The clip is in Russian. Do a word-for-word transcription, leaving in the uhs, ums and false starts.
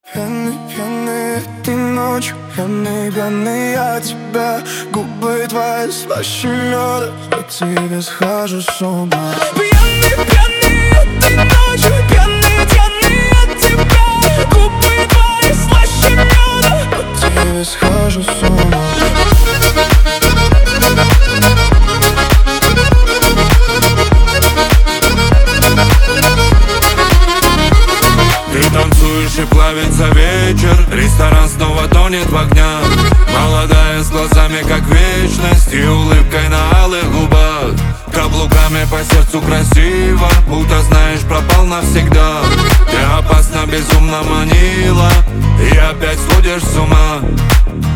Пьяный, пьяный этой ночью, пьяный, пьяный я тебя. Губы твои слаще меда, по тебе схожу с ума. Пьяный, пьяный этой ночью, пьяный, пьяный от тебя. Губы твои слаще меда, по тебе схожу с ума. Ты танцуешь и плавится вечер, ресторан снова тонет в огнях. Молодая с глазами как вечность и улыбкой на алых губах. Каблуками по сердцу красиво, будто знаешь, пропал навсегда. Ты опасно, безумно манила, и опять сводишь с ума.